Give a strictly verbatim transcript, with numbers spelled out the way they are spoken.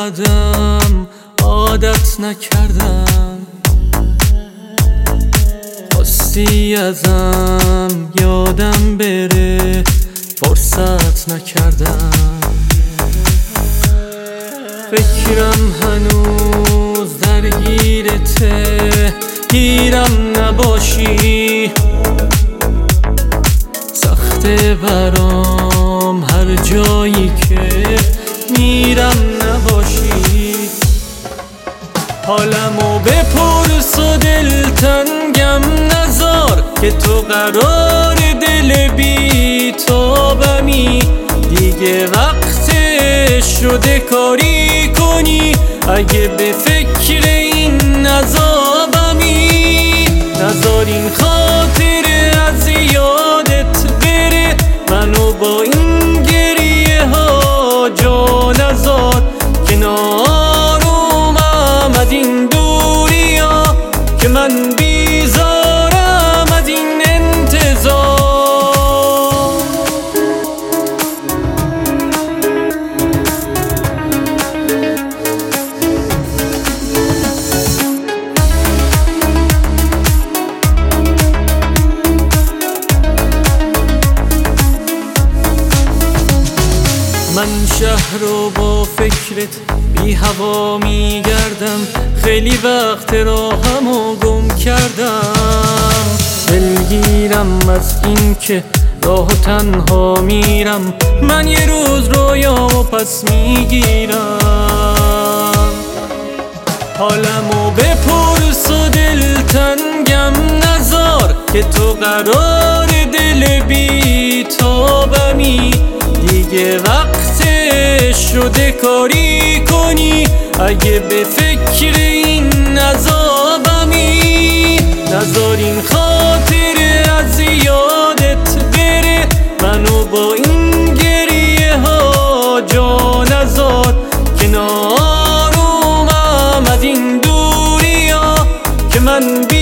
قدم عادت نکردم، خواستی ازم یادم بره فرصت نکردم. فکرم هنوز درگیرته، گیرم نباشی، سخته برام هر جایی که میرم نباشی. حالمو بپرس و دلتنگم نذار، که تو قرار دل بی تابمی، دیگه وقتش شده کاری کنی. اگه به فکر این عذابمی، نذار این خاطر از یادت بره، منو با این گریه ها جا نذار. کنارم از این دوری ها که من بیزارم از این انتظار. من شهر رو با فکرت بی هوا میگردم، خیلی وقت راهمو گم کردم. دلگیرم از این که راه تنها میرم، من یه روز رویامو پس میگیرم. حالمو بپرس و دلتنگم نذار، که تو قرار دل بی تابمی، دیگه وقتش شده کاری کنی. اگه به فکر این عذابمی، نذار این خاطر از یادت بره، منو با این گریه ها جا نذار. کنارم از این دوری ها که من